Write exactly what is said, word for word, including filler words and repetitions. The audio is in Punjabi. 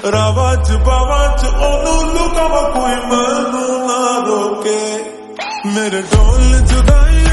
रावा च बावा च ओनू लुकावा कोई मैनू ना रोके मेरे ढोल जुदाई